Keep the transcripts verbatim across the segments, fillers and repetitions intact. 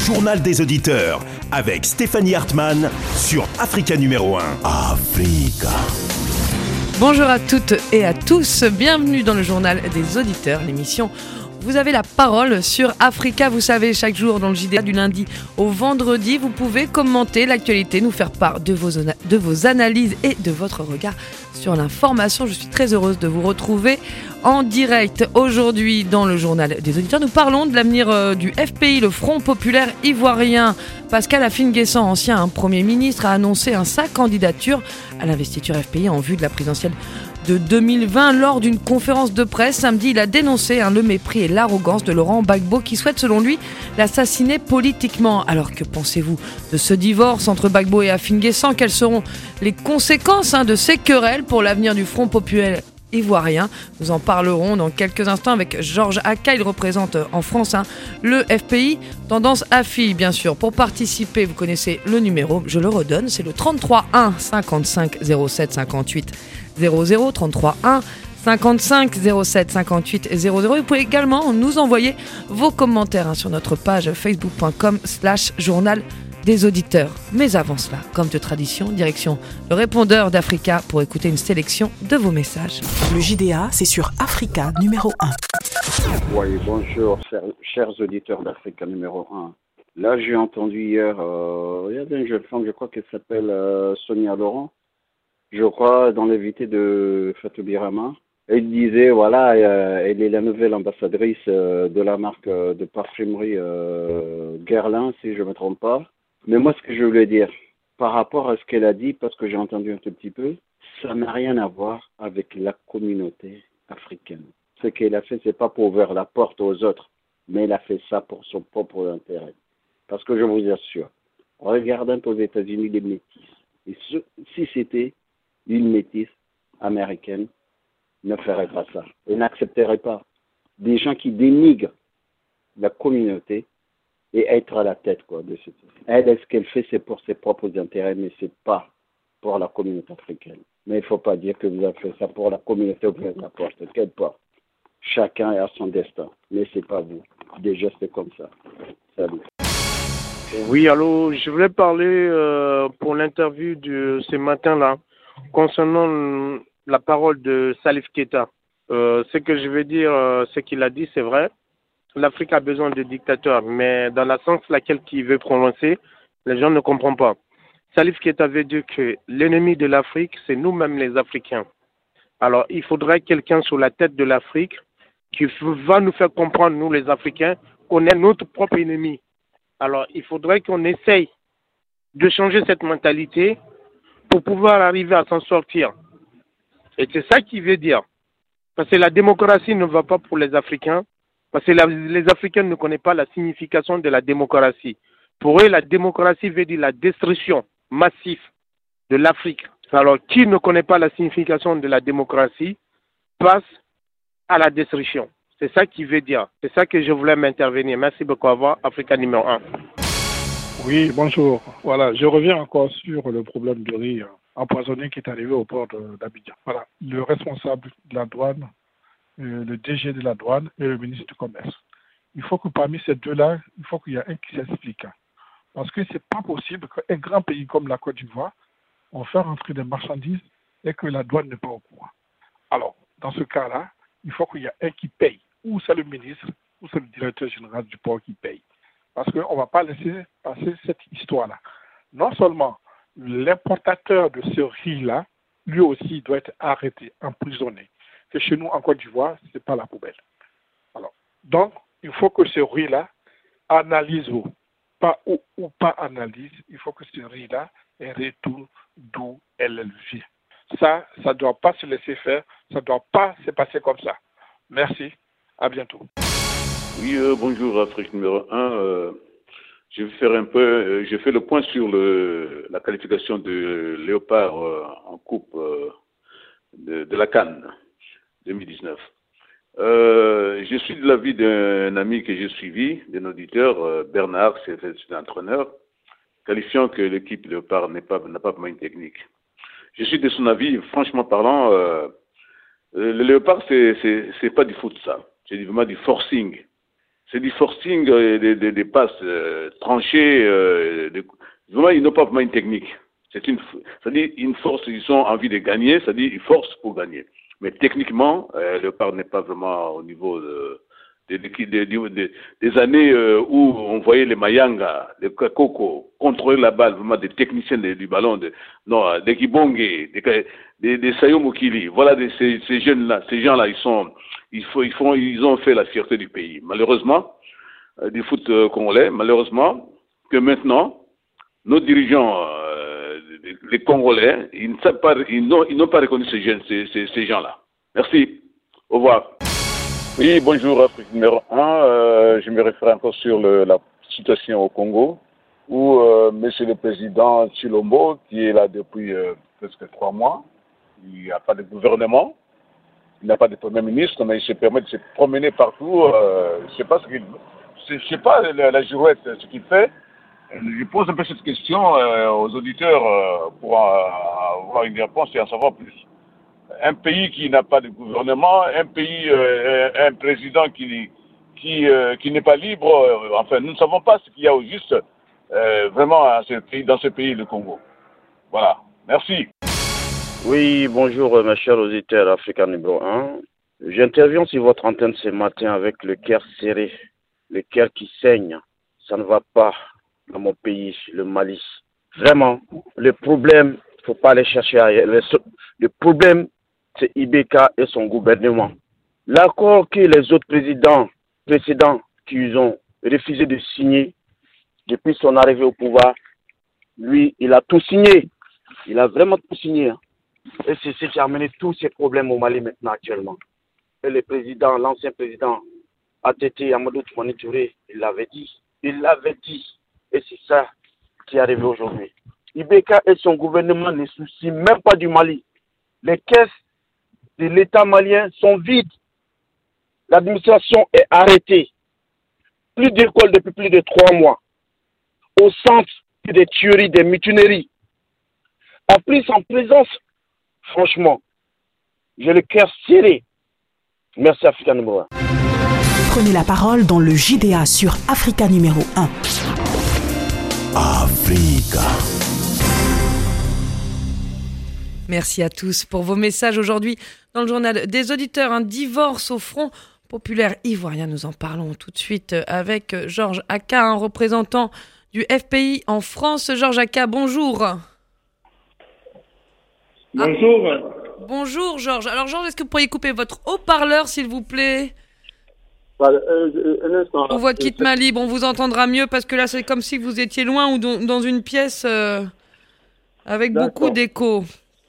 journal des auditeurs avec Stéphanie Hartmann sur Africa numéro un. Africa. Bonjour à toutes et à tous, bienvenue dans le journal des auditeurs, l'émission. Vous avez la parole sur Africa, vous savez, chaque jour dans le J D A du lundi au vendredi, vous pouvez commenter l'actualité, nous faire part de vos, de vos analyses et de votre regard sur l'information. Je suis très heureuse de vous retrouver en direct aujourd'hui dans le journal des auditeurs. Nous parlons de l'avenir euh, du F P I, le Front populaire ivoirien. Pascal Afine-Guessant, ancien hein, Premier ministre, a annoncé hein, sa candidature à l'investiture F P I en vue de la présidentielle de deux mille vingt. Lors d'une conférence de presse samedi, il a dénoncé hein, le mépris et l'arrogance de Laurent Gbagbo qui souhaite selon lui l'assassiner politiquement. Alors que pensez-vous de ce divorce entre Gbagbo et Afine-Guessant? Quelles seront les conséquences hein, de ces querelles pour l'avenir du Front populaire ivoirien? Nous en parlerons dans quelques instants avec Georges Aka. Il représente en France hein, le F P I, tendance A F I bien sûr. Pour participer, vous connaissez le numéro, je le redonne, c'est le trente-trois un cinquante-cinq zéro sept cinquante-huit zéro zéro, trente-trois un cinquante-cinq zéro sept cinquante-huit zéro zéro. Vous pouvez également nous envoyer vos commentaires hein, sur notre page facebook point com slash journal des auditeurs. Mais avant cela, comme de tradition, direction le répondeur d'Africa pour écouter une sélection de vos messages. Le J D A, c'est sur Africa numéro un. Oui, bonjour, chers auditeurs d'Africa numéro un. Là, j'ai entendu hier, euh, il y avait une jeune femme, je crois qu'elle s'appelle euh, Sonia Laurent, je crois, dans l'invité de Fatou Birama. Elle disait, voilà, euh, elle est la nouvelle ambassadrice euh, de la marque euh, de parfumerie euh, Guerlain, si je ne me trompe pas. Mais moi, ce que je voulais dire, par rapport à ce qu'elle a dit, parce que j'ai entendu un tout petit peu, ça n'a rien à voir avec la communauté africaine. Ce qu'elle a fait, c'est pas pour ouvrir la porte aux autres, mais elle a fait ça pour son propre intérêt. Parce que je vous assure, regardons aux États-Unis les métis. Et ce, si c'était une métisse américaine, ne ferait pas ça. Elle n'accepterait pas des gens qui dénigrent la communauté et être à la tête quoi, de ce truc. Elle, ce qu'elle fait, c'est pour ses propres intérêts, mais c'est pas pour la communauté africaine. Mais il ne faut pas dire que vous avez fait ça pour la communauté, vous faites n'importe quelle porte. Chacun a son destin, mais c'est pas vous. Déjà, c'est comme ça. Salut. Oui, allô, je voulais parler euh, pour l'interview de ce matin-là concernant la parole de Salif Keita. Euh, ce que je veux dire, euh, ce qu'il a dit, c'est vrai. L'Afrique a besoin de dictateurs, mais dans la sens laquelle il veut prononcer, les gens ne comprennent pas. Salif Keita veut dire que l'ennemi de l'Afrique, c'est nous-mêmes les Africains. Alors, il faudrait quelqu'un sur la tête de l'Afrique qui va nous faire comprendre, nous les Africains, qu'on est notre propre ennemi. Alors, il faudrait qu'on essaye de changer cette mentalité pour pouvoir arriver à s'en sortir. Et c'est ça qu'il veut dire. Parce que la démocratie ne va pas pour les Africains. Parce que la, les Africains ne connaissent pas la signification de la démocratie. Pour eux, la démocratie veut dire la destruction massive de l'Afrique. Alors, qui ne connaît pas la signification de la démocratie passe à la destruction. C'est ça qu'il veut dire. C'est ça que je voulais m'intervenir. Merci beaucoup. Au revoir. Africa numéro un. Oui, bonjour. Voilà, je reviens encore sur le problème du riz empoisonné qui est arrivé au port d'Abidjan. Voilà, le responsable de la douane, euh, le D G de la douane et le ministre du Commerce. Il faut que parmi ces deux-là, il faut qu'il y ait un qui s'explique. Parce que ce n'est pas possible qu'un grand pays comme la Côte d'Ivoire, on fait rentrer des marchandises et que la douane n'est pas au courant. Alors, dans ce cas-là, il faut qu'il y ait un qui paye. Ou c'est le ministre, ou c'est le directeur général du port qui paye. Parce qu'on ne va pas laisser passer cette histoire-là. Non seulement l'importateur de ce riz-là, lui aussi doit être arrêté, emprisonné. Que chez nous, en Côte d'Ivoire, ce n'est pas la poubelle. Alors, donc, il faut que ce riz-là analyse ou pas, ou, ou pas analyse. Il faut que ce riz-là retourne d'où elle vient. Ça, ça ne doit pas se laisser faire. Ça ne doit pas se passer comme ça. Merci. À bientôt. Oui, euh, bonjour Afrique numéro un. Euh, je vais faire un peu, euh, je fais le point sur le, la qualification de Léopard euh, en coupe euh, de, de la CAN deux mille dix-neuf. Euh, je suis de l'avis d'un ami que j'ai suivi, d'un auditeur, euh, Bernard, c'est, c'est l'entraîneur, qualifiant que l'équipe Léopard n'est pas, n'a pas vraiment une technique. Je suis de son avis, franchement parlant, euh, le Léopard, c'est, c'est, c'est pas du foot, ça. C'est vraiment du forcing. c'est du forcing, euh, des, des, des passes euh, tranchées. Euh, des, vraiment, ils n'ont pas vraiment une technique. C'est une, c'est-à-dire une force, ils ont envie de gagner, c'est-à-dire ils forcent pour gagner. Mais techniquement, euh, le Léopard n'est pas vraiment au niveau de, de, de, de, de des années euh, où on voyait les Mayanga, les Kakoko contrôler la balle, vraiment des techniciens de, du ballon, de, non, des Kibonge, des, des, des Sayo Mokili. Voilà, des, ces, ces jeunes-là, ces gens-là, ils sont, ils, faut, ils, font, ils ont fait la fierté du pays. Malheureusement, euh, du foot euh, congolais, malheureusement, que maintenant, nos dirigeants, euh, les Congolais, ils ne savent pas, ils n'ont, ils n'ont pas reconnu ces jeunes, ces, ces, ces gens-là. Merci. Au revoir. Oui, bonjour, Afrique numéro un. Euh, je me réfère encore sur le, la situation au Congo, où euh, Monsieur le Président Tshilombo, qui est là depuis euh, presque trois mois, il n'y a pas de gouvernement, il n'a pas de Premier ministre, mais il se permet de se promener partout. Euh, je ne sais pas ce qu'il, je sais pas la, la girouette, ce qu'il fait. Je pose un peu cette question euh, aux auditeurs euh, pour euh, avoir une réponse et en savoir plus. Un pays qui n'a pas de gouvernement, un pays, euh, un président qui qui euh, qui n'est pas libre. Euh, enfin, nous ne savons pas ce qu'il y a au juste euh, vraiment à ce pays, dans ce pays, le Congo. Voilà. Merci. Oui, bonjour, mes chers auditeurs Africa numéro un. J'interviens sur votre antenne ce matin avec le cœur serré, le cœur qui saigne. Ça ne va pas dans mon pays, le Mali. Vraiment, le problème, il ne faut pas aller chercher ailleurs. Le, le problème, c'est I B K et son gouvernement. L'accord que les autres présidents précédents qu'ils ont refusé de signer depuis son arrivée au pouvoir, lui, il a tout signé. Il a vraiment tout signé. Et c'est ce qui a amené tous ces problèmes au Mali maintenant actuellement. Et le président, l'ancien président, A T T Amadou Toumani Touré, il l'avait dit. Il l'avait dit. Et c'est ça qui est arrivé aujourd'hui. I B K et son gouvernement ne soucient même pas du Mali. Les caisses de l'État malien sont vides. L'administration est arrêtée. Plus d'écoles depuis plus de trois mois. Au centre des tueries, des mutineries. En plus, en présence, franchement, j'ai le cœur serré. Merci Africa numéro un. Prenez la parole dans le J D A sur Africa numéro un. Africa. Merci à tous pour vos messages aujourd'hui dans le journal des auditeurs. Un divorce au Front populaire ivoirien. Nous en parlons tout de suite avec Georges Aka, un représentant du F P I en France. Georges Aka, bonjour. Bonjour. Ah, bonjour Georges. Alors Georges, est-ce que vous pourriez couper votre haut-parleur s'il vous plaît ? Euh, euh, un instant. Ou votre kit main libre, on vous entendra mieux parce que là c'est comme si vous étiez loin ou dans une pièce euh, avec D'accord. beaucoup d'écho.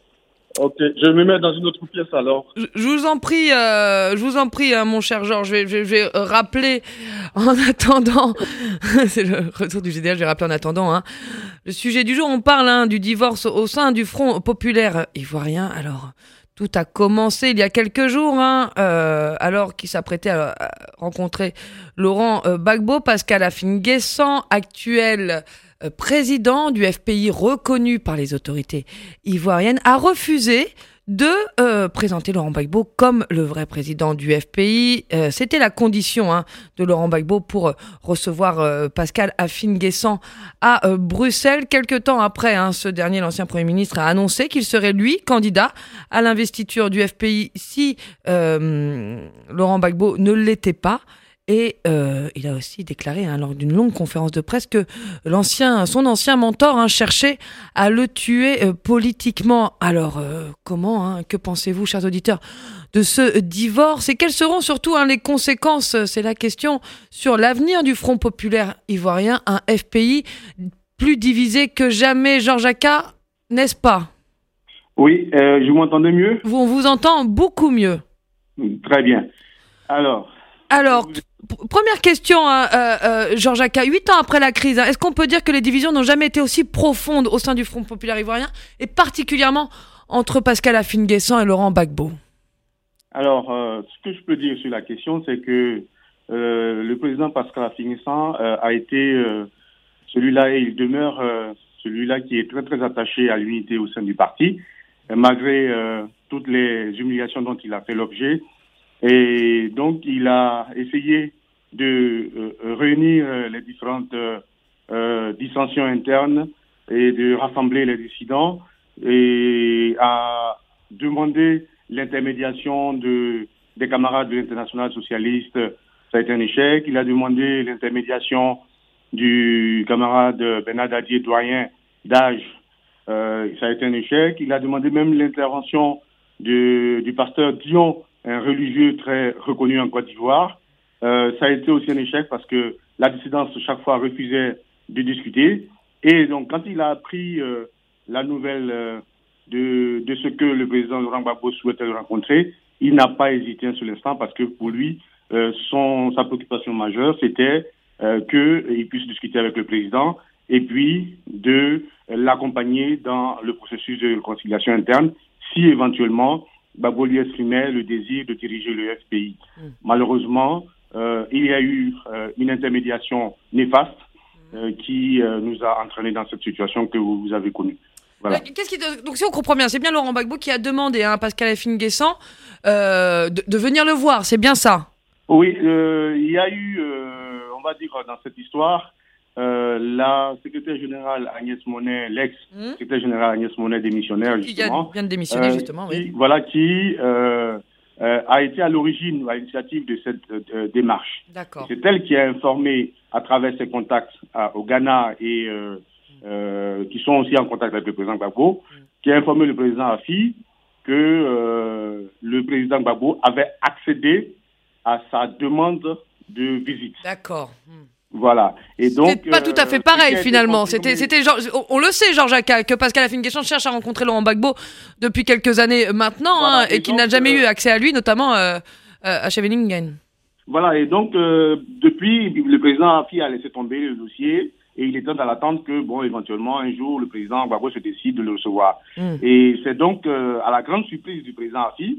Ok, je me mets dans une autre pièce alors. Je, je vous en prie, euh, je vous en prie, hein, mon cher Georges, je vais, je, vais, je vais rappeler en attendant, c'est le retour du G D A, je vais rappeler en attendant, hein. Le sujet du jour, on parle hein, du divorce au sein du Front populaire ivoirien. Alors, tout a commencé il y a quelques jours, hein, euh, alors qu'il s'apprêtait à, à rencontrer Laurent euh, Gbagbo, Pascal Affi-N'Guessan, actuel euh, président du F P I reconnu par les autorités ivoiriennes, a refusé de euh, présenter Laurent Gbagbo comme le vrai président du F P I. Euh, c'était la condition hein, de Laurent Gbagbo pour euh, recevoir euh, Pascal Affi-N'Guessan à euh, Bruxelles. Quelque temps après, hein, ce dernier, l'ancien Premier ministre, a annoncé qu'il serait lui candidat à l'investiture du F P I si euh, Laurent Gbagbo ne l'était pas. Et euh, il a aussi déclaré hein, lors d'une longue conférence de presse que l'ancien, son ancien mentor hein, cherchait à le tuer euh, politiquement. Alors, euh, comment, hein, que pensez-vous, chers auditeurs, de ce divorce ? Et quelles seront surtout hein, les conséquences, c'est la question, sur l'avenir du Front populaire ivoirien, un F P I plus divisé que jamais. Georges Aka, n'est-ce pas ? Oui, euh, je m'entendais mieux ? On vous entend beaucoup mieux. Très bien. Alors... Alors, p- première question, hein, euh, euh, Georges Aka, huit ans après la crise, hein, est-ce qu'on peut dire que les divisions n'ont jamais été aussi profondes au sein du Front populaire ivoirien, et particulièrement entre Pascal Affi-N'Guessan et Laurent Gbagbo ? Alors, euh, ce que je peux dire sur la question, c'est que euh, le président Pascal Affi-N'Guessan euh, a été euh, celui-là, et il demeure euh, celui-là qui est très très attaché à l'unité au sein du parti, euh, malgré euh, toutes les humiliations dont il a fait l'objet. Et donc, il a essayé de euh, réunir les différentes euh, euh, dissensions internes et de rassembler les dissidents et a demandé l'intermédiation de, des camarades de l'Internationale socialiste. Ça a été un échec. Il a demandé l'intermédiation du camarade Bernard Dadier, doyen d'âge. Euh, ça a été un échec. Il a demandé même l'intervention de, du pasteur Dion, un religieux très reconnu en Côte d'Ivoire. Euh, ça a été aussi un échec parce que la dissidence chaque fois refusait de discuter. Et donc quand il a appris euh, la nouvelle euh, de, de ce que le président Laurent Gbagbo souhaitait le rencontrer, il n'a pas hésité un seul instant parce que pour lui, euh, son, sa préoccupation majeure, c'était euh, qu'il puisse discuter avec le président et puis de euh, l'accompagner dans le processus de réconciliation interne si éventuellement Gbagbo lui exprimait le désir de diriger le F P I. Mmh. Malheureusement, euh, il y a eu euh, une intermédiation néfaste euh, qui euh, nous a entraînés dans cette situation que vous, vous avez connue. Voilà. Qu'est-ce qui te... Donc si on comprend bien, c'est bien Laurent Gbagbo qui a demandé à hein, Pascal Affi-N'Guessan euh, de, de venir le voir, c'est bien ça? Oui, euh, il y a eu, euh, on va dire dans cette histoire, euh, la secrétaire générale Agnès Monet, l'ex-secrétaire générale Agnès Monet démissionnaire, justement. Qui vient de démissionner, euh, justement, qui, oui. Voilà, qui euh, euh, a été à l'origine, à l'initiative de cette euh, démarche. D'accord. C'est elle qui a informé, à travers ses contacts à, au Ghana et euh, euh, qui sont aussi en contact avec le président Gbagbo, mm. qui a informé le président Affi que euh, le président Gbagbo avait accédé à sa demande de visite. D'accord. Voilà. Et donc, c'était pas euh, tout à fait pareil finalement. C'était, c'était genre, on le sait, Georges Aka, que Pascal Affi-N'Guessan cherche à rencontrer Laurent Gbagbo depuis quelques années maintenant, voilà, hein, et, et qu'il n'a jamais euh, eu accès à lui, notamment euh, à Scheveningen. Voilà. Et donc, euh, depuis, le président Affi a laissé tomber le dossier et il était dans l'attente que, bon, éventuellement, un jour, le président Gbagbo se décide de le recevoir. Mm. Et c'est donc euh, à la grande surprise du président Affi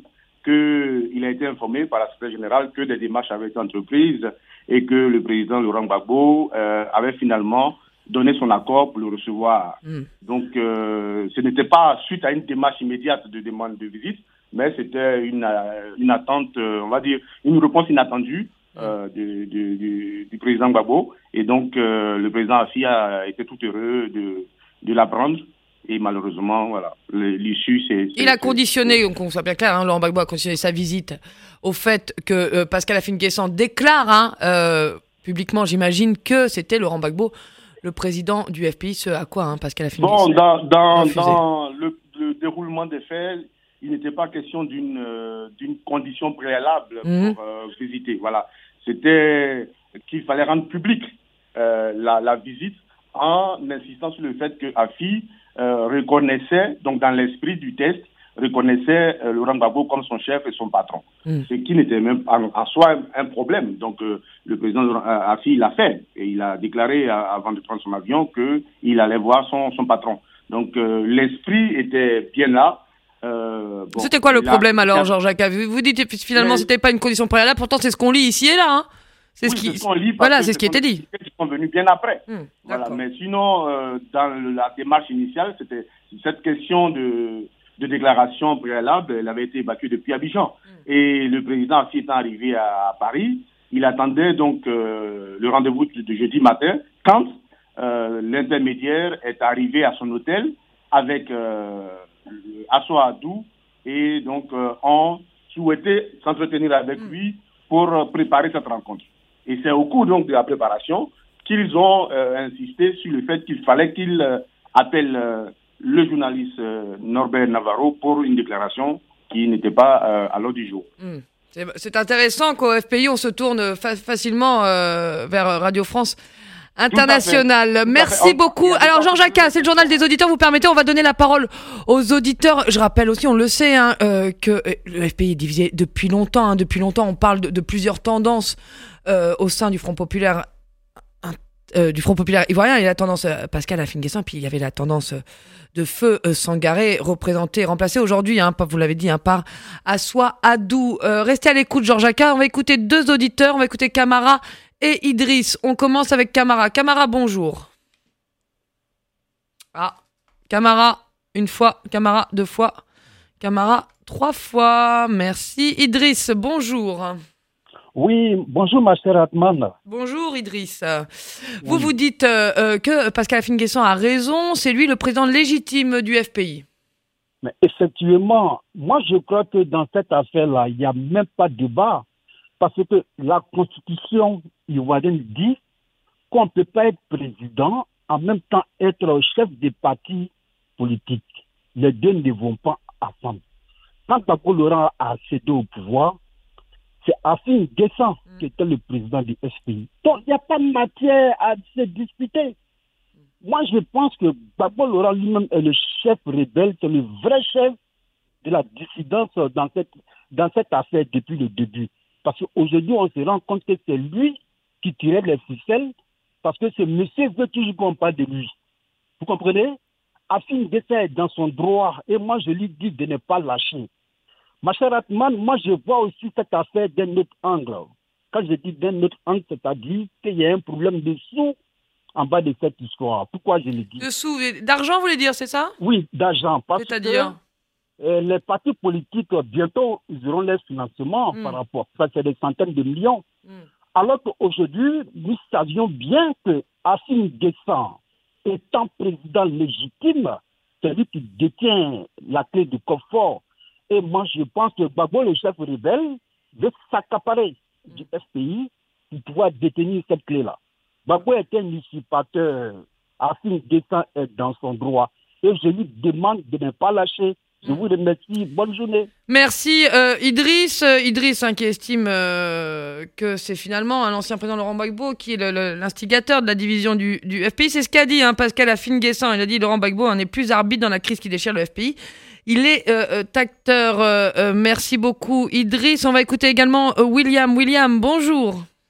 qu'il a été informé par la secrétaire générale que des démarches avaient été entreprises et que le président Laurent Gbagbo euh, avait finalement donné son accord pour le recevoir. Mm. Donc, euh, ce n'était pas suite à une démarche immédiate de demande de visite, mais c'était une, une attente, euh, on va dire, une réponse inattendue euh, de, de, de, du président Gbagbo. Et donc, euh, le président Affi a été tout heureux de, de l'apprendre. Et malheureusement, voilà, l'issue, c'est... c'est il a conditionné, donc on soit bien clair, hein, Laurent Gbagbo a conditionné sa visite au fait que euh, Pascal Affi-N'Guessan déclare, hein, euh, publiquement, j'imagine, que c'était Laurent Gbagbo, le président du F P I, ce à quoi, hein, Pascal Affi-N'Guessan Bon, dans, dans, dans le, le déroulement des faits, il n'était pas question d'une, euh, d'une condition préalable mmh. pour euh, visiter. Voilà. C'était qu'il fallait rendre public euh, la, la visite en insistant sur le fait que Affi Euh, reconnaissait, donc dans l'esprit du test, reconnaissait euh, Laurent Gbagbo comme son chef et son patron. Mm. Ce qui n'était même en, en soi un, un problème. Donc euh, le président euh, Affi l'a fait et il a déclaré euh, avant de prendre son avion qu'il allait voir son, son patron. Donc euh, l'esprit était bien là. Euh, bon, c'était quoi le problème a... alors, Georges Aka? Vous dites finalement mais... c'était pas une condition préalable, pourtant c'est ce qu'on lit ici et là, hein. C'est oui, ce qui, ce lit voilà, c'est ce qui était dit. Ils sont venus bien après. Mmh, voilà. Mais sinon, euh, dans la démarche initiale, c'était cette question de, de déclaration préalable, elle avait été évacuée depuis Abidjan. Mmh. Et le président Affi étant arrivé à, à Paris, il attendait donc euh, le rendez-vous de, de jeudi matin, quand euh, l'intermédiaire est arrivé à son hôtel avec euh, Asso Adou, et donc euh, on souhaitait s'entretenir avec mmh. lui pour euh, préparer cette rencontre. Et c'est au cours donc de la préparation qu'ils ont euh, insisté sur le fait qu'il fallait qu'ils euh, appellent euh, le journaliste euh, Norbert Navarro pour une déclaration qui n'était pas euh, à l'ordre du jour. Mmh. C'est, c'est intéressant qu'au F P I, on se tourne fa- facilement euh, vers Radio France International. Merci beaucoup. Alors Georges Aka, c'est le journal des auditeurs. Vous permettez, on va donner la parole aux auditeurs. Je rappelle aussi, on le sait, hein, euh, que le F P I est divisé depuis longtemps. Hein, depuis longtemps, on parle de, de plusieurs tendances euh, au sein du Front populaire, euh, du Front populaire ivoirien. Il y a la tendance euh, Pascal Affi-N'Guessan, puis il y avait la tendance euh, de Feu euh, Sangaré, représentée, remplacée aujourd'hui, hein, vous l'avez dit, hein, par Asso Adou. Euh, restez à l'écoute, Georges Aka. On va écouter deux auditeurs. On va écouter Camara et Idriss. On commence avec Camara. Camara, bonjour. Ah, Camara, une fois. Camara, deux fois. Camara, trois fois. Merci. Idriss, bonjour. Oui, bonjour ma chère Atman. Bonjour Idriss. Vous oui. vous dites euh, que Pascal Affi-N'Guessan a raison, c'est lui le président légitime du F P I. Mais effectivement, moi je crois que dans cette affaire-là, il n'y a même pas de débat. Parce que la constitution ivoirienne dit qu'on ne peut pas être président, en même temps être chef des partis politiques. Les deux ne vont pas ensemble. Quand Gbagbo Laurent a accédé au pouvoir, c'est Affi-N'Guessan mmh. qui était le président du S P I. Donc il n'y a pas de matière à se disputer. Moi je pense que Gbagbo Laurent lui-même est le chef rebelle, c'est le vrai chef de la dissidence dans cette, dans cette affaire depuis le début. Parce qu'aujourd'hui on se rend compte que c'est lui qui tirait les ficelles, parce que ce monsieur veut toujours qu'on parle de lui. Vous comprenez? Affi-N'Guessan est dans son droit et moi je lui dis de ne pas lâcher. Ma chère Atman, moi je vois aussi cette affaire d'un autre angle. Quand je dis d'un autre angle, c'est-à-dire qu'il y a un problème de sous en bas de cette histoire. Pourquoi je le dis? De sous, d'argent vous voulez dire, c'est ça? Oui, d'argent. C'est-à-dire que euh, les partis politiques, bientôt, ils auront leur financement mm. par rapport. Ça, c'est des centaines de millions. Mm. Alors qu'aujourd'hui, nous savions bien que Affi-N'Guessan, étant président légitime, c'est lui qui détient la clé du coffre. Et moi, je pense que Gbagbo, le chef rebelle, veut s'accaparer du F P I pour pouvoir détenir cette clé-là. Gbagbo est un usurpateur. Affi-N'Guessan est dans son droit. Et je lui demande de ne pas lâcher. Je vous remercie. Bonne journée. Merci euh, Idriss. Euh, Idriss hein, qui estime euh, que c'est finalement hein, l'ancien président Laurent Gbagbo qui est le, le, l'instigateur de la division du, du F P I. C'est ce qu'a dit hein, Pascal Affi-N'Guessan. Il a dit Laurent Gbagbo hein, n'est plus arbitre dans la crise qui déchire le F P I. Il est euh, acteur. Euh, euh, merci beaucoup Idriss. On va écouter également euh, William. William, bonjour.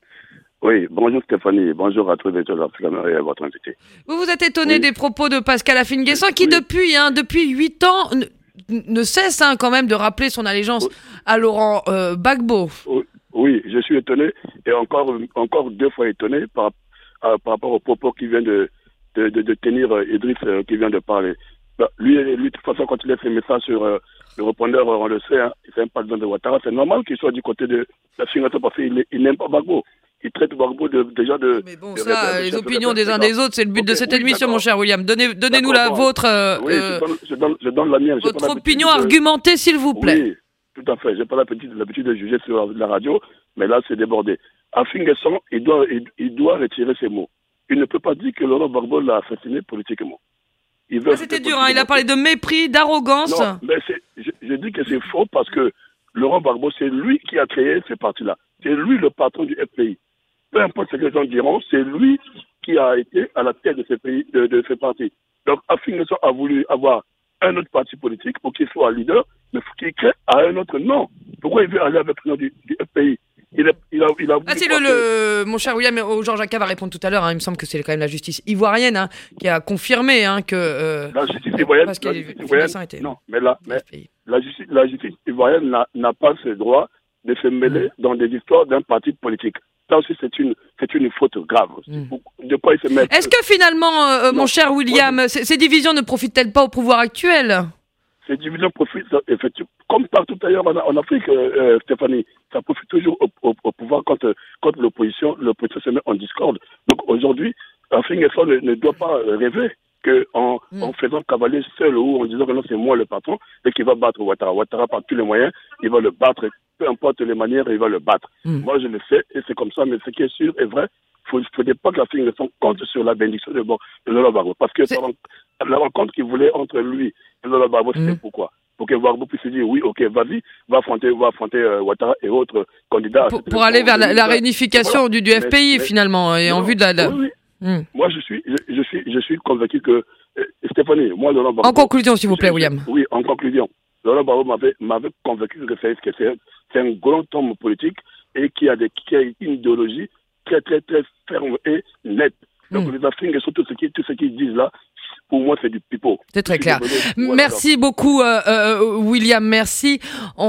Oui, bonjour Stéphanie, bonjour à tous les auditeurs et à votre invité. Vous vous êtes étonné oui. des propos de Pascal Affi-N'Guessan qui oui. depuis, hein, depuis huit ans ne, ne cesse hein, quand même de rappeler son allégeance oui. à Laurent euh, Gbagbo. Oui, oui, je suis étonné et encore, encore deux fois étonné par, à, par rapport aux propos qui vient de, de, de, de tenir euh, Idriss euh, qui vient de parler. Bah, lui, lui, de toute façon, quand il laisse ses messages sur euh, le répondeur, on le sait, hein, il fait un président de Ouattara, c'est normal qu'il soit du côté de la Affi-N'Guessan parce qu'il il n'aime pas Gbagbo. Il traite Gbagbo de, déjà de... Mais bon, de ça, les opinions des uns des autres, c'est le but okay, de cette oui, émission, d'accord. mon cher William. Donnez, donnez-nous la bon. vôtre... Euh, oui, je donne, je, donne, je donne la mienne. Votre opinion argumentée, s'il vous plaît. Oui, tout à fait. Je n'ai pas l'habitude, l'habitude de juger sur la radio, mais là, c'est débordé. Affi-N'Guessan, il doit, il, il doit retirer ses mots. Il ne peut pas dire que Laurent Gbagbo l'a assassiné politiquement. Il veut ah, c'était dur, hein. Il a parlé de mépris, d'arrogance. Non, mais c'est, je, je dis que c'est faux parce que Laurent Gbagbo, c'est lui qui a créé ces partis-là. C'est lui le patron du F P I. Peu importe ce que les gens diront, c'est lui qui a été à la tête de ces pays, de, de ces partis. Donc, Affi-N'Guessan a voulu avoir un autre parti politique pour qu'il soit leader, mais faut qu'il crée à un autre nom. Pourquoi il veut aller avec le nom du, du F P I? Il a, il a, il a ah, c'est le, le, mon cher William, Georges Jacquat va répondre tout à l'heure. Hein, il me semble que c'est quand même la justice ivoirienne hein, qui a confirmé hein, que. Euh, la justice ivoirienne. Parce que la justice ivoirienne était, non, mais, la, mais la, justice, la justice ivoirienne n'a, n'a pas ce droit de se mêler mmh. dans des histoires d'un parti politique. Ça aussi, c'est une, c'est une faute grave. Mmh. De quoi il se met. Est-ce que finalement, euh, mon cher William, moi, ces, ces divisions ne profitent-elles pas au pouvoir actuel? Ces divisions profitent, effectivement, comme partout ailleurs en, en Afrique, euh, Stéphanie, ça profite toujours au, au, au pouvoir quand, quand l'opposition, l'opposition se met en discorde. Donc aujourd'hui, Affi-N'Guessan ne, ne doit pas rêver qu'en mm. en faisant cavalier seul ou en disant que non, c'est moi le patron et qu'il va battre Ouattara. Ouattara, par tous les moyens, il va le battre. Peu importe les manières, il va le battre. Mm. Moi, je le sais et c'est comme ça, mais ce qui est sûr et vrai, il ne faudrait pas que Affi-N'Guessan compte sur la bénédiction de, bon, de Laurent Gbagbo. Parce que la rencontre qu'il voulait entre lui et Laurent Gbagbo, c'était mmh. pourquoi? Pour que Gbagbo puisse dire oui, ok, vas-y, va affronter, va affronter euh, Ouattara et autres candidats. Pour, pour aller vers la, la réunification voilà. du, du F P I, mais, finalement, et non, en vue de la... la... Oui, oui. Mmh. Moi, je suis, je, je, suis, je suis convaincu que... Euh, Stéphanie, moi, Laurent Gbagbo... En conclusion, s'il vous plaît, William. Oui, en conclusion. Laurent Gbagbo m'avait, m'avait convaincu que c'est, que c'est, c'est un grand homme politique et qui a, des, qui a une idéologie très, très, très ferme et nette. Donc, mmh. les Africains, surtout tout ce qu'ils, tout ce qu'ils disent là, pour moi, c'est du pipeau. C'est très clair. Voilà. Merci beaucoup, euh, euh, William. Merci.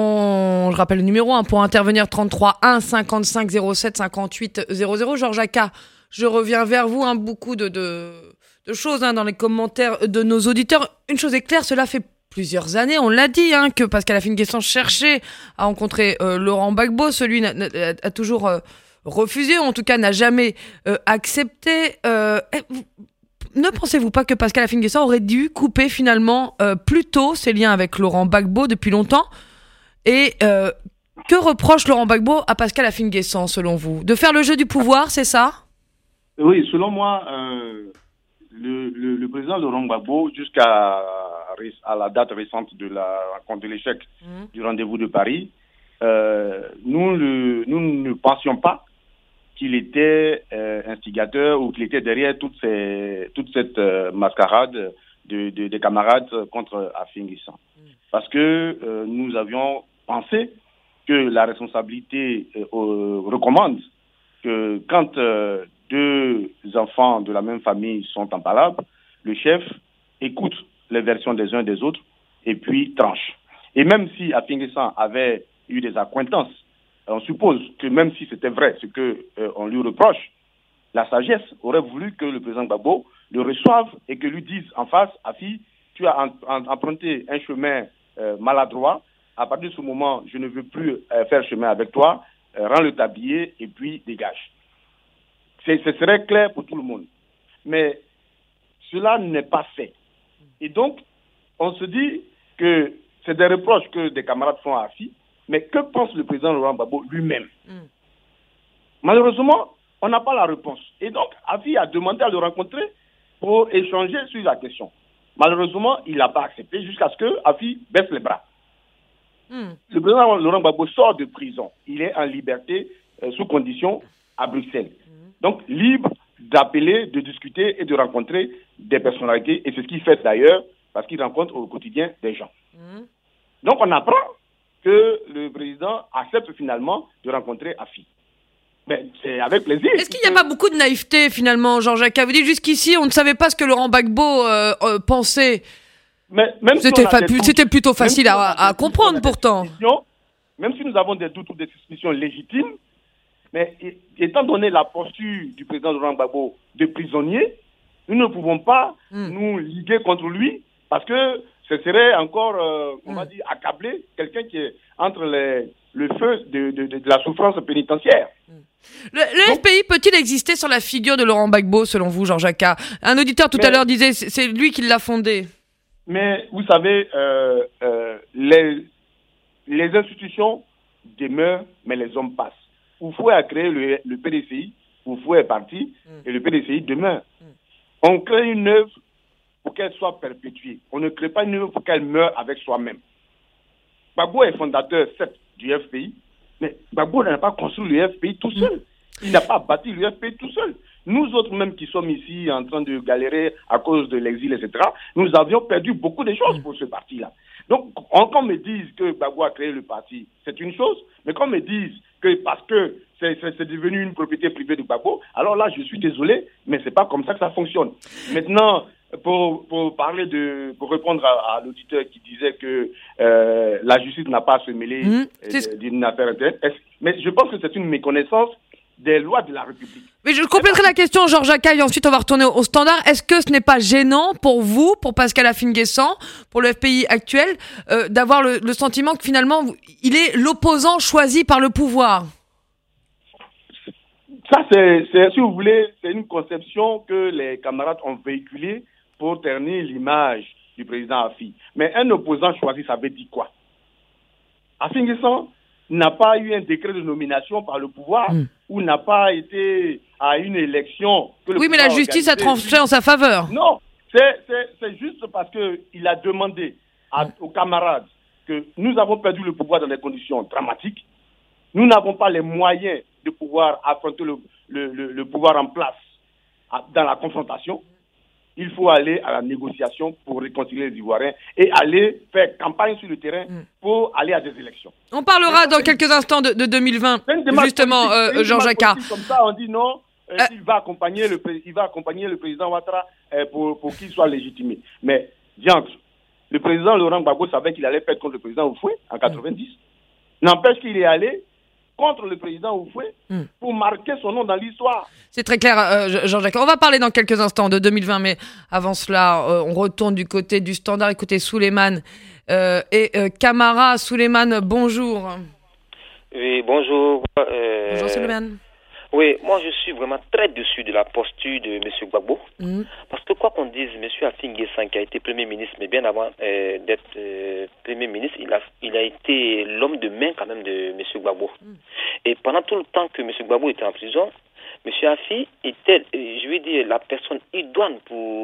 On, je rappelle le numéro hein, pour intervenir trente-trois un cinquante-cinq zéro sept cinquante-huit zéro zéro. Georges Jacquat, je reviens vers vous. Hein, beaucoup de, de, de choses hein, dans les commentaires de nos auditeurs. Une chose est claire, cela fait plusieurs années, on l'a dit, hein, que Pascal Affinguesson cherchait à rencontrer euh, Laurent Gbagbo. Celui n'a, n'a, a toujours euh, refusé, ou en tout cas n'a jamais euh, accepté. Euh, vous, ne pensez-vous pas que Pascal Affinguesson aurait dû couper finalement euh, plus tôt ses liens avec Laurent Gbagbo depuis longtemps? Et euh, que reproche Laurent Gbagbo à Pascal Affinguesson, selon vous? De faire le jeu du pouvoir, c'est ça? Oui, selon moi, euh, le, le, le président Laurent Gbagbo, jusqu'à à la date récente de la rencontre de l'échec mmh. du rendez-vous de Paris, euh, nous, le, nous ne pensions pas qu'il était euh, instigateur ou qu'il était derrière toute, ces, toute cette euh, mascarade de, de, des camarades contre Affinguesson. Mmh. Parce que euh, nous avions pensé que la responsabilité euh, euh, recommande que quand euh, deux enfants de la même famille sont en palabre, le chef écoute les versions des uns des autres et puis tranche. Et même si Affinguesson avait eu des accointances, on suppose que même si c'était vrai ce qu'on euh, lui reproche, la sagesse aurait voulu que le président Gbagbo le reçoive et que lui dise en face, Afi, tu as emprunté un chemin euh, maladroit, à partir de ce moment, je ne veux plus euh, faire chemin avec toi, euh, rends le tablier et puis dégage. C'est, ce serait clair pour tout le monde. Mais cela n'est pas fait. Et donc, on se dit que c'est des reproches que des camarades font à Afi, mais que pense le président Laurent Gbagbo lui-même? mm. Malheureusement, on n'a pas la réponse. Et donc, Afi a demandé à le rencontrer pour échanger sur la question. Malheureusement, il n'a pas accepté jusqu'à ce que Afi baisse les bras. mm. Le président Laurent Gbagbo sort de prison. Il est en liberté euh, sous condition à Bruxelles. mm. Donc, libre d'appeler, de discuter et de rencontrer des personnalités. Et c'est ce qu'il fait d'ailleurs, parce qu'il rencontre au quotidien des gens. Mmh. Donc, on apprend que le président accepte finalement de rencontrer Afi. Mais c'est avec plaisir. Est-ce qu'il n'y a pas beaucoup de naïveté finalement, Jean-Jacques? Vous dites jusqu'ici, on ne savait pas ce que Laurent Gbagbo euh, euh, pensait. Mais même c'était, si fa- doutes, c'était plutôt facile si à, à comprendre pourtant. Même si nous avons des doutes ou des suspicions légitimes, mais étant donné la posture du président Laurent Gbagbo de prisonnier, nous ne pouvons pas mm. nous liguer contre lui parce que ce serait encore, euh, on mm. va dire, accabler quelqu'un qui est entre les, le feu de, de, de, de la souffrance pénitentiaire. Mm. Le, le Donc, F P I peut-il exister sur la figure de Laurent Gbagbo, selon vous, Jean-Jacques? Un auditeur tout mais, à l'heure disait c'est, c'est lui qui l'a fondé. Mais vous savez, euh, euh, les, les institutions demeurent, mais les hommes passent. Oufoué a créé le, le P D C I, Oufoué est parti, mm. et le P D C I demeure. Mm. On crée une œuvre pour qu'elle soit perpétuée. On ne crée pas une œuvre pour qu'elle meure avec soi-même. Gbagbo est fondateur, certes, du F P I, mais Gbagbo n'a pas construit le F P I tout seul. Il n'a pas bâti le F P I tout seul. Nous autres même qui sommes ici en train de galérer à cause de l'exil, et cetera, nous avions perdu beaucoup de choses pour ce parti-là. Donc, quand on me dise que Gbagbo a créé le parti, c'est une chose, mais quand on me dise que parce que c'est, c'est, c'est devenu une propriété privée de Gbagbo, alors là, je suis désolé, mais c'est pas comme ça que ça fonctionne. Maintenant, pour, pour parler de, pour répondre à, à l'auditeur qui disait que euh, la justice n'a pas à se mêler mmh, euh, d'une affaire interne, mais je pense que c'est une méconnaissance des lois de la République. Mais je compléterai la question, Jean-Jacques, et ensuite on va retourner au standard. Est-ce que ce n'est pas gênant pour vous, pour Pascal Affinguesson, pour le F P I actuel, euh, d'avoir le, le sentiment que finalement, il est l'opposant choisi par le pouvoir? Ça, c'est, c'est, si vous voulez, c'est une conception que les camarades ont véhiculée pour ternir l'image du président Afi. Mais un opposant choisi, ça veut dire quoi? Affinguesson n'a pas eu un décret de nomination par le pouvoir mmh. ou n'a pas été à une élection. Que le oui, mais la justice a tranché en sa faveur. Non, c'est, c'est, c'est juste parce qu'il a demandé à, mmh. aux camarades que nous avons perdu le pouvoir dans des conditions dramatiques. Nous n'avons pas les moyens de pouvoir affronter le, le, le, le pouvoir en place à, dans la confrontation. Il faut aller à la négociation pour réconcilier les Ivoiriens et aller faire campagne sur le terrain pour aller à des élections. On parlera dans quelques instants de, de deux mille vingt, justement, euh, Jean-Jacques. Comme ça, on dit non, euh, euh... il, va accompagner le, il va accompagner le président Ouattara euh, pour, pour qu'il soit légitimé. Mais, diantre, le président Laurent Gbagbo savait qu'il allait perdre contre le président Oufoué en quatre-vingt-dix. N'empêche qu'il est allé contre le président Houphouët mm. pour marquer son nom dans l'histoire. C'est très clair, euh, Jean-Jacques. On va parler dans quelques instants de deux mille vingt, mais avant cela, euh, on retourne du côté du Standard. Écoutez, Souleymane euh, et euh, Camara. Souleymane, bonjour. Oui, bonjour. Euh... Bonjour, Souleymane. Oui, moi je suis vraiment très déçu de la posture de M. Gbagbo. Mmh. Parce que quoi qu'on dise, M. Afin N'Guessan, qui a été Premier ministre, mais bien avant euh, d'être euh, Premier ministre, il a, il a été l'homme de main quand même de M. Gbagbo. Mmh. Et pendant tout le temps que M. Gbagbo était en prison, M. Afi était, je vais dire, la personne idoine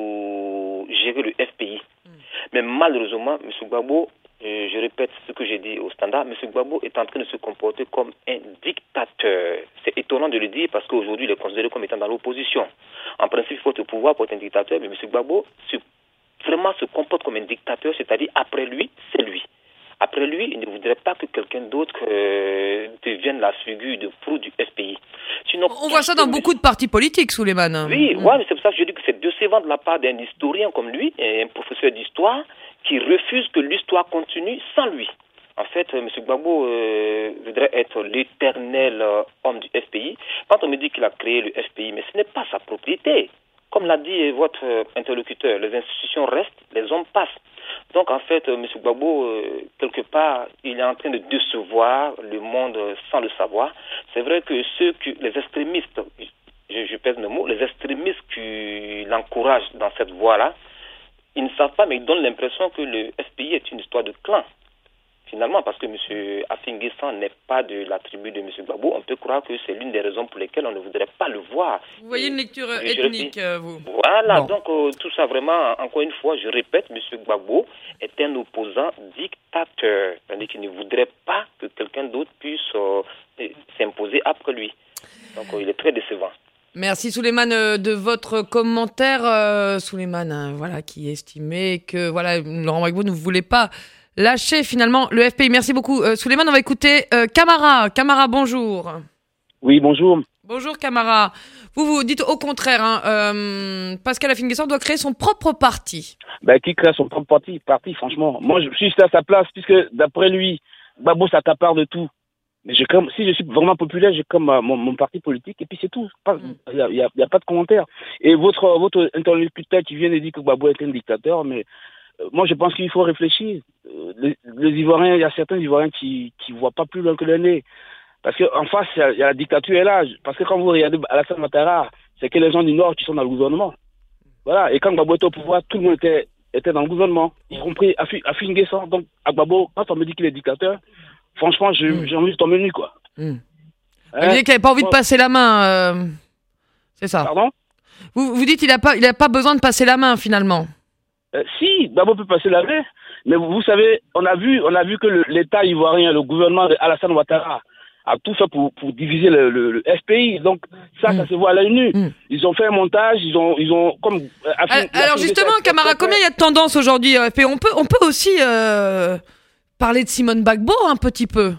pour gérer le F P I. Mmh. Mais malheureusement, M. Gbagbo, Euh, je répète ce que j'ai dit au Standard, M. Gbagbo est en train de se comporter comme un dictateur. C'est étonnant de le dire parce qu'aujourd'hui, il est considéré comme étant dans l'opposition. En principe, il faut le pouvoir pour être un dictateur, mais M. Gbagbo se, vraiment se comporte comme un dictateur, c'est-à-dire après lui, c'est lui. Après lui, il ne voudrait pas que quelqu'un d'autre euh, devienne la figure de proue du F P I. Sinon, on voit ça dans M. beaucoup de partis politiques, Souleymane. Oui, mmh. ouais, mais c'est pour ça que je dis que c'est décevant de la part d'un historien comme lui, un professeur d'histoire, qui refuse que l'histoire continue sans lui. En fait, M. Gbagbo euh, voudrait être l'éternel euh, homme du F P I. Quand on me dit qu'il a créé le F P I, mais ce n'est pas sa propriété. Comme l'a dit votre euh, interlocuteur, les institutions restent, les hommes passent. Donc en fait, euh, M. Gbagbo, euh, quelque part, il est en train de décevoir le monde euh, sans le savoir. C'est vrai que ceux qui, les extrémistes, je, je pèse le mot, les extrémistes qui l'encouragent dans cette voie-là, ils ne savent pas, mais ils donnent l'impression que le F P I est une histoire de clan. Finalement, parce que M. Afin N'Guessan n'est pas de la tribu de M. Gbagbo, on peut croire que c'est l'une des raisons pour lesquelles on ne voudrait pas le voir. Vous voyez une lecture euh, ethnique, euh, vous. Voilà, bon. donc euh, tout ça vraiment, encore une fois, je répète, M. Gbagbo est un opposant dictateur. C'est-à-dire qu'il ne voudrait pas que quelqu'un d'autre puisse euh, s'imposer après lui. Donc euh, il est très décevant. Merci Souleymane de votre commentaire. Euh, Souleymane, hein, voilà, qui estimait que voilà, Laurent Gbagbo ne voulait pas lâcher finalement le F P I. Merci beaucoup. Euh, Souleymane, on va écouter euh, Camara. Camara, bonjour. Oui, bonjour. Bonjour Camara. Vous vous dites au contraire, hein, euh, Pascal Afin N'Guessan doit créer son propre parti. Ben, qui crée son propre parti, parti, franchement. Moi, je suis à sa place, puisque d'après lui, Gbagbo s'accapare de tout. Mais j'ai comme, si je suis vraiment populaire, j'ai comme euh, mon, mon parti politique, et puis c'est tout. Il n'y a, y a, y a pas de commentaire. Et votre, votre interlocuteur qui vient de dire que Gbagbo est un dictateur, mais euh, moi je pense qu'il faut réfléchir. Euh, les, les Ivoiriens, il y a certains Ivoiriens qui ne voient pas plus loin que le nez. Parce qu'en face, il y, y a la dictature est là. Parce que quand vous regardez Alassane Ouattara, c'est que les gens du Nord qui sont dans le gouvernement. Voilà. Et quand Gbagbo était au pouvoir, tout le monde était, était dans le gouvernement, y compris Afin N'Guessan. Donc, à Gbagbo, quand on me dit qu'il est dictateur, franchement, j'ai, mmh. j'ai envie de tomber nu, quoi. Mmh. Hein? Vous dites qu'il n'avait pas envie de passer la main, euh... c'est ça. Pardon? Vous, vous dites qu'il n'a pas, il a pas besoin de passer la main, finalement. Euh, si, Gbagbo peut passer la main, mais vous, vous savez, on a vu, on a vu que le, l'État ivoirien, le gouvernement d'Alassane Ouattara, a tout fait pour, pour diviser le, le, le F P I. Donc, ça, mmh. ça se voit à l'œil nu. Mmh. Ils ont fait un montage, ils ont, ils ont, comme... Euh, alors, alors justement, Camara, combien il y a de tendances aujourd'hui euh, F P I? On peut, on peut aussi... Euh... parler de Simone Gbagbo un petit peu.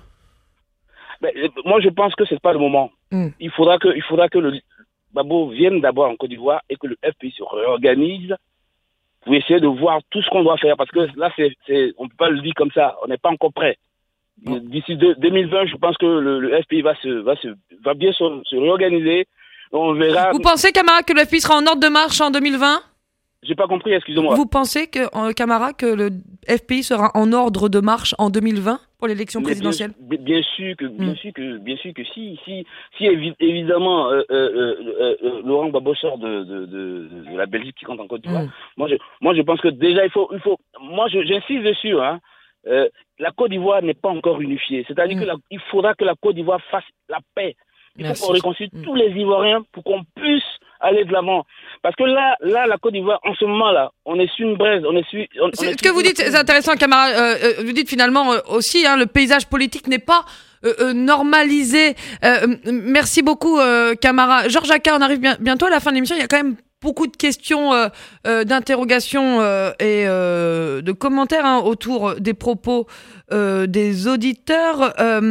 Mais, moi, je pense que c'est pas le moment. Mm. Il faudra que, il faudra que le Gbagbo vienne d'abord en Côte d'Ivoire et que le F P I se réorganise pour essayer de voir tout ce qu'on doit faire. Parce que là, c'est, c'est, on peut pas le dire comme ça. On n'est pas encore prêt. Mm. D'ici deux, deux mille vingt, je pense que le, le F P I va se, va se, va bien se, se réorganiser. On verra. Vous pensez, Camara, que le F P I sera en ordre de marche en deux mille vingt? J'ai pas compris, excusez-moi. Vous pensez, que, euh, Camara, que le F P I sera en ordre de marche en deux mille vingt pour l'élection Mais présidentielle? bien, bien sûr que, bien mm. sûr que, bien sûr que si, si, si évidemment euh, euh, euh, euh, Laurent Gbagbo sort de, de, de, de la Belgique qui compte en Côte d'Ivoire, mm. moi, je, moi je pense que déjà il faut, il faut, moi je, j'insiste dessus, hein. Euh, la Côte d'Ivoire n'est pas encore unifiée, c'est-à-dire mm. qu'il faudra que la Côte d'Ivoire fasse la paix. Il Merci. faut qu'on réconcilie mm. tous les Ivoiriens pour qu'on puisse aller de l'avant. Parce que là, là, la Côte d'Ivoire, en ce moment-là, on est sur une braise, on est sur... On, c'est, on est ce que vous dites, c'est intéressant, Camara. Euh, euh, vous dites finalement euh, aussi, hein, le paysage politique n'est pas euh, euh, normalisé. Euh, merci beaucoup, euh, Camara. Georges Jacquard, on arrive bien, bientôt à la fin de l'émission. Il y a quand même beaucoup de questions, euh, euh, d'interrogations euh, et euh, de commentaires hein, autour des propos euh, des auditeurs,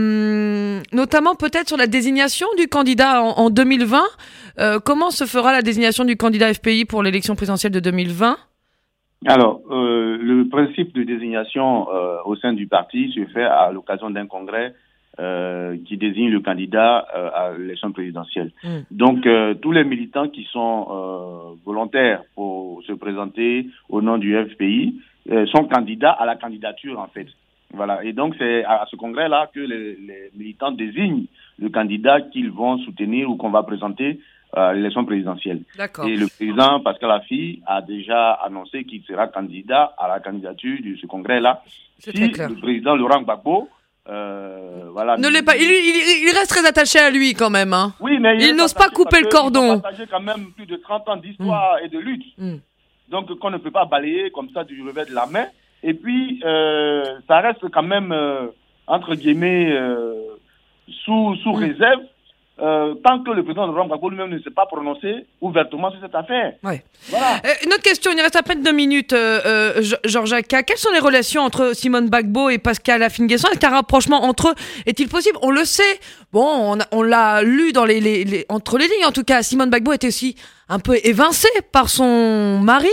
euh, notamment peut-être sur la désignation du candidat en, en deux mille vingt. Euh, comment se fera la désignation du candidat F P I pour l'élection présidentielle de deux mille vingt? Alors, euh, le principe de désignation euh, au sein du parti se fait à l'occasion d'un congrès euh, qui désigne le candidat euh, à l'élection présidentielle. Mm. Donc, euh, tous les militants qui sont euh, volontaires pour se présenter au nom du F P I euh, sont candidats à la candidature, en fait. Voilà. Et donc, c'est à ce congrès-là que les, les militants désignent le candidat qu'ils vont soutenir ou qu'on va présenter à l'élection présidentielle. D'accord. Et le président Pascal Affi a déjà annoncé qu'il sera candidat à la candidature de ce congrès-là. C'est si très clair. le président Laurent Gbagbo, euh, voilà. Ne l'est pas. Il, il, il reste très attaché à lui quand même. Hein. Oui, mais il, il n'ose pas couper le cordon. Il a partagé quand même plus de trente ans d'histoire mmh. et de lutte. Mmh. Donc, qu'on ne peut pas balayer comme ça du revers de la main. Et puis, euh, ça reste quand même, euh, entre guillemets, euh, sous, sous mmh. réserve, euh, tant que le président Laurent Gbagbo lui-même ne s'est pas prononcé ouvertement sur cette affaire. Ouais. Voilà. Euh, une autre question, il reste à peine deux minutes, euh, euh, Georges Jacquat. Quelles sont les relations entre Simone Gbagbo et Pascal Affi-N'Guessan? Est-ce qu'un rapprochement entre eux est-il possible? On le sait. Bon, on, a, on l'a lu dans les, les, les, entre les lignes, en tout cas. Simone Gbagbo était aussi un peu évincée par son mari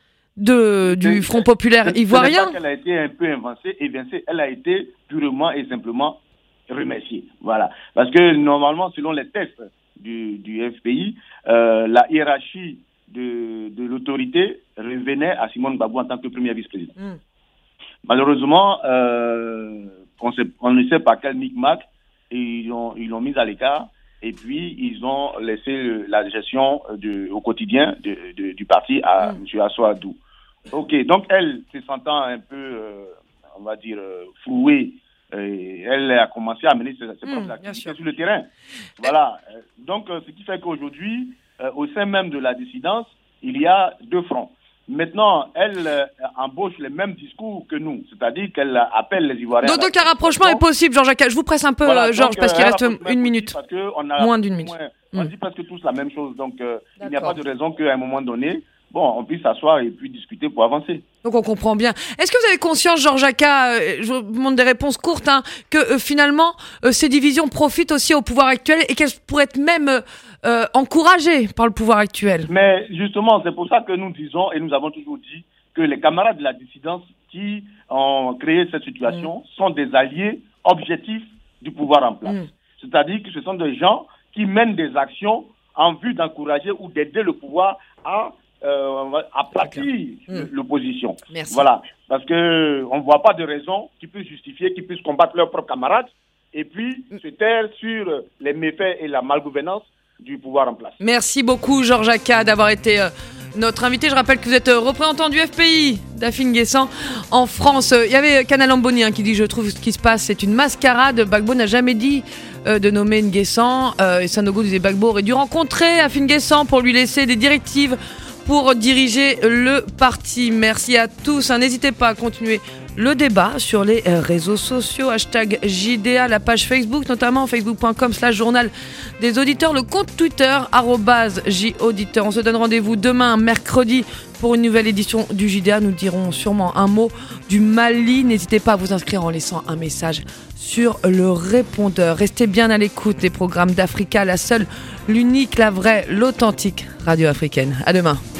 de, du Front populaire ivoirien. Ce n'est pas qu'elle a été un peu évincée, évincée, elle a été purement et simplement remerciée. Voilà. Parce que normalement, selon les tests du, du F P I, euh, la hiérarchie de, de l'autorité revenait à Simone Gbagbo en tant que premier vice-président. Mm. Malheureusement, euh, on, sait, on ne sait pas quel micmac, et ils l'ont ils l'ont mise à l'écart. Et puis, ils ont laissé le, la gestion de, au quotidien de, de, du parti à mm. M. Assou Adou. Ok, donc elle, se sentant un peu, euh, on va dire, euh, flouée, euh, elle a commencé à mener ses, ses propres mmh, activités sur le terrain. Voilà. Donc, euh, ce qui fait qu'aujourd'hui, euh, au sein même de la dissidence, il y a deux fronts. Maintenant, elle euh, embauche les mêmes discours que nous, c'est-à-dire qu'elle appelle les Ivoiriens. Donc, donc un rapprochement est possible, Georges Jacquat. Je vous presse un peu, voilà, Georges, parce qu'il reste une minute. Parce que on a moins d'une minute. Moins, on mmh. dit presque tous la même chose. Donc, euh, il n'y a pas de raison qu'à un moment donné, bon, on puisse s'asseoir et puis discuter pour avancer. Donc on comprend bien. Est-ce que vous avez conscience, Georges Jacquat, euh, je vous demande des réponses courtes, hein, que euh, finalement euh, ces divisions profitent aussi au pouvoir actuel et qu'elles pourraient être même euh, encouragées par le pouvoir actuel? Mais justement, c'est pour ça que nous disons et nous avons toujours dit que les camarades de la dissidence qui ont créé cette situation mmh. sont des alliés objectifs du pouvoir en place. Mmh. C'est-à-dire que ce sont des gens qui mènent des actions en vue d'encourager ou d'aider le pouvoir à Euh, aplatir mmh. l'opposition. Merci. Voilà. Parce que on ne voit pas de raison qui puisse justifier, qui puisse combattre leurs propres camarades et puis mmh. se taire sur les méfaits et la malgouvernance du pouvoir en place. Merci beaucoup, Georges Jacquat, d'avoir été euh, notre invité. Je rappelle que vous êtes euh, représentant du F P I d'Affi-N'Guessan en France. Il y avait Canal Amboni hein, qui dit « Je trouve ce qui se passe, c'est une mascarade. Gbagbo n'a jamais dit euh, de nommer N'Guessan. Euh, » Et Sanogo disait « Gbagbo aurait dû rencontrer Affi-N'Guessan pour lui laisser des directives pour diriger le parti. » Merci à tous. Hein. N'hésitez pas à continuer le débat sur les réseaux sociaux. Hashtag J D A, la page Facebook, notamment facebook.com slash journal des auditeurs. Le compte Twitter, arobase J-auditeur. On se donne rendez-vous demain, mercredi, pour une nouvelle édition du J D A. Nous dirons sûrement un mot du Mali. N'hésitez pas à vous inscrire en laissant un message sur le répondeur. Restez bien à l'écoute des programmes d'Africa, la seule, l'unique, la vraie, l'authentique radio africaine. À demain.